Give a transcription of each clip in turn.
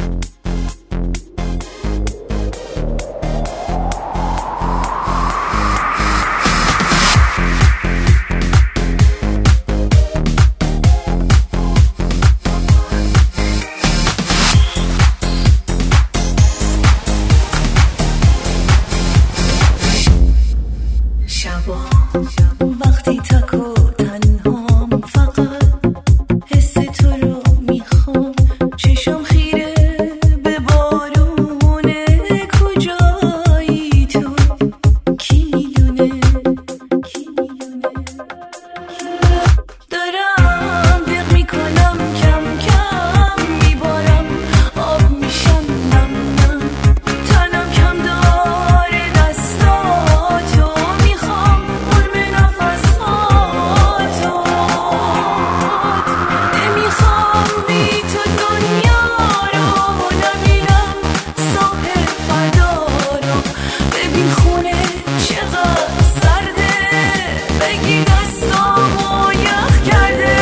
وقتی تک و تنهام فقط حس تو رو میخوام چشم خیره به بارونه کجایی تو کی میدونه دارم دق میکنم کم کم میبارم آب میشم نم نم تنم کم داره دستاتو میخوام قرب نفساتو نمیخوام بی تو دنیا رو نمیرم ساحل فردا رو ببین خونه چقدر سرده بگی دستامو یخ کرده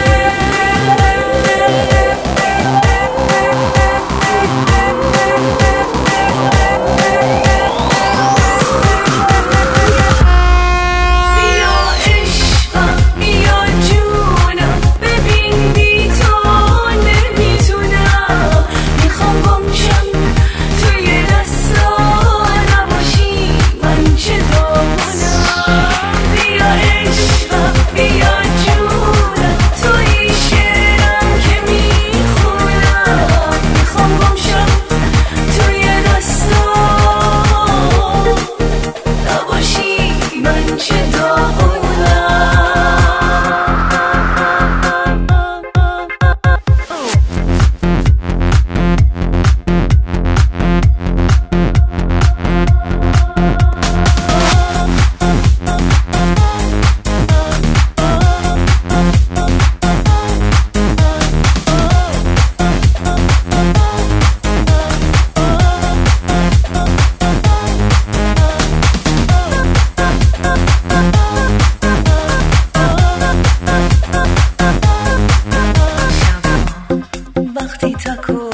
بیا عشقم بیا جونم ببین بی تو نمیتونم میخوام گمشم توی دستا نباشی من چه دامونم بیا عشقم بیا جونم توی شعرم که میخونم میخوام گمشم توی دستا نباشی من چه وقتی تک و